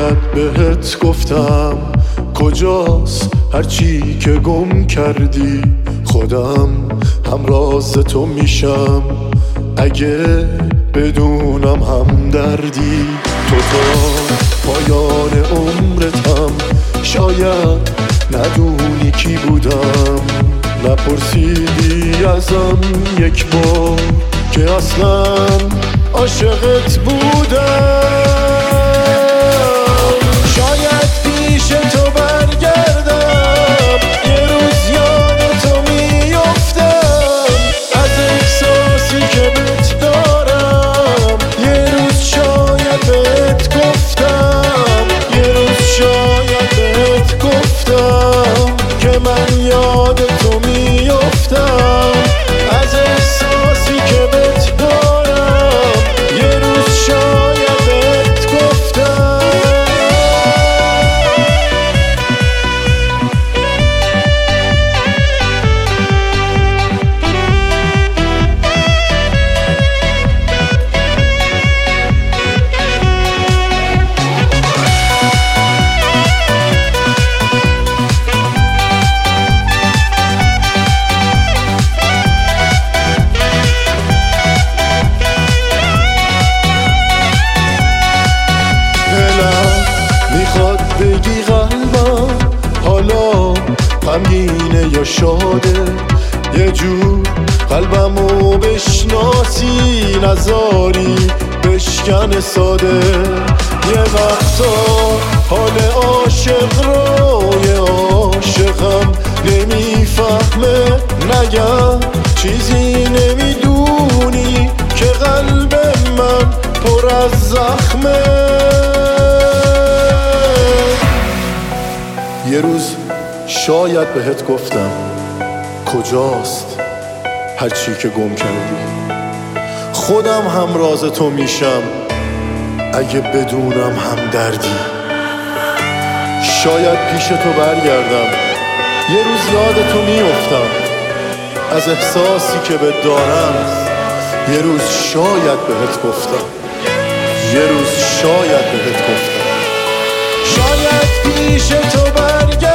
شاید بهت گفتم کجاست هرچی که گم کردی. خودم هم راز تو میشم اگه بدونم هم دردی. تو تا پایان عمرتم شاید ندونی کی بودم. نپرسیدی ازم یک بار که اصلا عاشقت بودم. شاید پیش تو برگردم یه روز یاد تو میافتم از احساسی که بهت دارم. یه روز شاید بهت گفتم، یه روز شاید بهت گفتم که من یاد تو میافتم از احساسی که بهت دارم. یه روز شاید بهت گفتم. میخواد بگی قلبم حالا غمگینه یا شاده. یه جور قلبمو بشناسی نذاری بشکن ساده. یه وقتا حال عاشق رو یه عاشقم نمیفهمه. نگم چیزی نمیدونی که قلب من پر از زخمه. یه روز شاید بهت گفتم کجاست هرچی که گم کردی. خودم هم راز تو میشم اگه بدونم هم دردی. شاید پیش تو برگردم یه روز یاد تو میافتم از احساسی که بهت دارم. یه روز شاید بهت گفتم، یه روز شاید بهت گفتم. شاید پیش تو برگردم